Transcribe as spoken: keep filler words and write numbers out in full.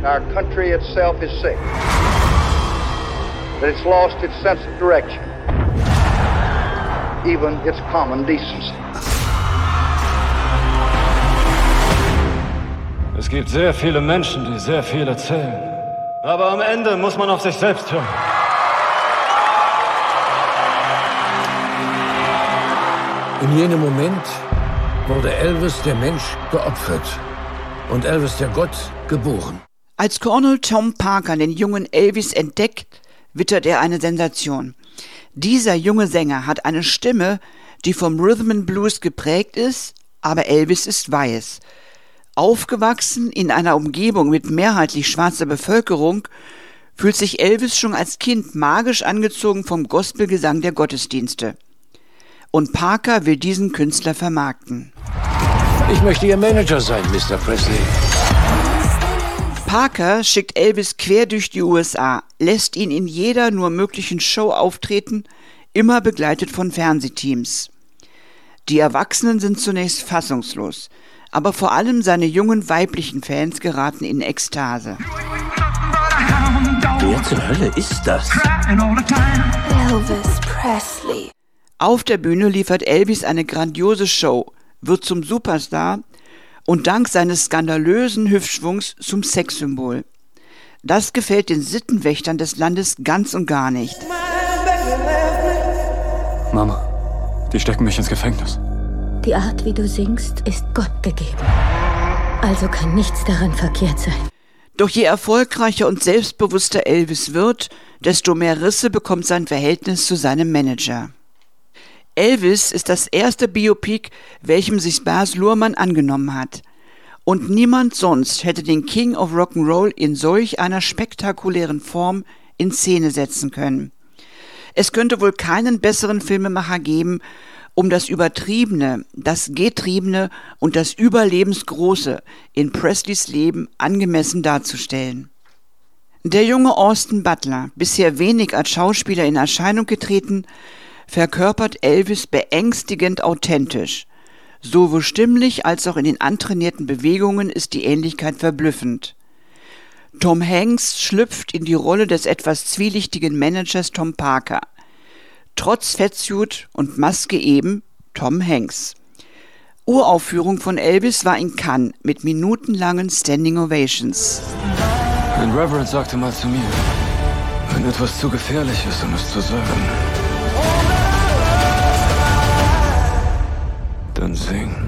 Our country itself is sick. That it's lost its sense of direction. Even its common decency. Es gibt sehr viele Menschen, die sehr viel erzählen. Aber am Ende muss man auf sich selbst hören. In jenem Moment wurde Elvis der Mensch geopfert und Elvis der Gott geboren. Als Colonel Tom Parker den jungen Elvis entdeckt, wittert er eine Sensation. Dieser junge Sänger hat eine Stimme, die vom Rhythm and Blues geprägt ist, aber Elvis ist weiß. Aufgewachsen in einer Umgebung mit mehrheitlich schwarzer Bevölkerung, fühlt sich Elvis schon als Kind magisch angezogen vom Gospelgesang der Gottesdienste. Und Parker will diesen Künstler vermarkten. Ich möchte Ihr Manager sein, Mister Presley. Parker schickt Elvis quer durch die U S A, lässt ihn in jeder nur möglichen Show auftreten, immer begleitet von Fernsehteams. Die Erwachsenen sind zunächst fassungslos, aber vor allem seine jungen weiblichen Fans geraten in Ekstase. Wer zur Hölle ist das? Elvis Presley. Auf der Bühne liefert Elvis eine grandiose Show, wird zum Superstar und dank seines skandalösen Hüftschwungs zum Sexsymbol. Das gefällt den Sittenwächtern des Landes ganz und gar nicht. Mama, die stecken mich ins Gefängnis. Die Art, wie du singst, ist Gott gegeben. Also kann nichts daran verkehrt sein. Doch je erfolgreicher und selbstbewusster Elvis wird, desto mehr Risse bekommt sein Verhältnis zu seinem Manager. Elvis ist das erste Biopic, welchem sich Baz Luhrmann angenommen hat. Und niemand sonst hätte den King of Rock'n'Roll in solch einer spektakulären Form in Szene setzen können. Es könnte wohl keinen besseren Filmemacher geben, um das Übertriebene, das Getriebene und das Überlebensgroße in Presleys Leben angemessen darzustellen. Der junge Austin Butler, bisher wenig als Schauspieler in Erscheinung getreten, verkörpert Elvis beängstigend authentisch. Sowohl stimmlich als auch in den antrainierten Bewegungen ist die Ähnlichkeit verblüffend. Tom Hanks schlüpft in die Rolle des etwas zwielichtigen Managers Tom Parker. Trotz Fettsuit und Maske eben Tom Hanks. Uraufführung von Elvis war in Cannes mit minutenlangen Standing Ovations. Ein Reverend sagte mal zu mir, wenn etwas zu gefährlich ist, um es zu sagen, dann sing.